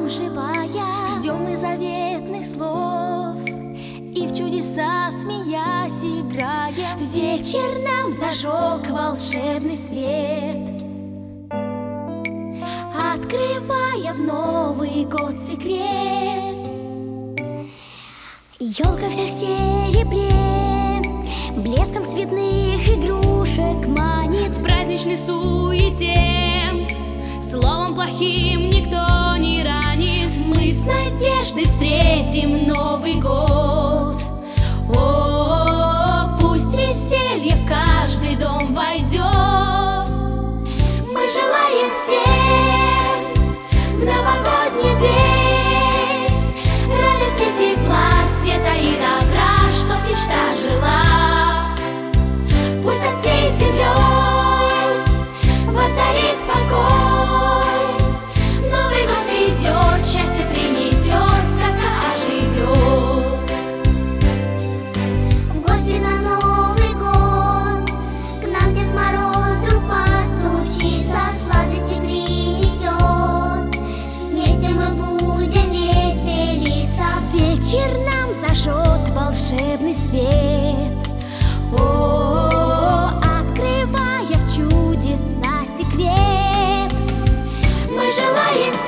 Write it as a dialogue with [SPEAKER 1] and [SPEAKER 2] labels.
[SPEAKER 1] нам живая. Ждем мы заветных слов и в чудеса, смеясь, играем. Вечер нам зажег волшебный свет, открывая в Новый год секрет. Елка вся в серебре, блеском цветных игрушек манит.
[SPEAKER 2] В праздничной суете словом плохим никто не ранит.
[SPEAKER 1] Мы с надеждой встретим Новый год. О, пусть веселье в каждый дом войдет. Мы желаем всем в новогодний день радости, тепла, света и добра, чтоб мечта жила. Пусть над всей землей воцарит покой. Новый год придет, счастье принесет, сказка оживет.
[SPEAKER 3] В гости на Новый год к нам Дед Мороз вдруг постучится, сладости принесет. Вместе мы будем веселиться.
[SPEAKER 1] Вечер нам зажжет волшебный свет, о, открывая в чудеса секрет. Мы желаем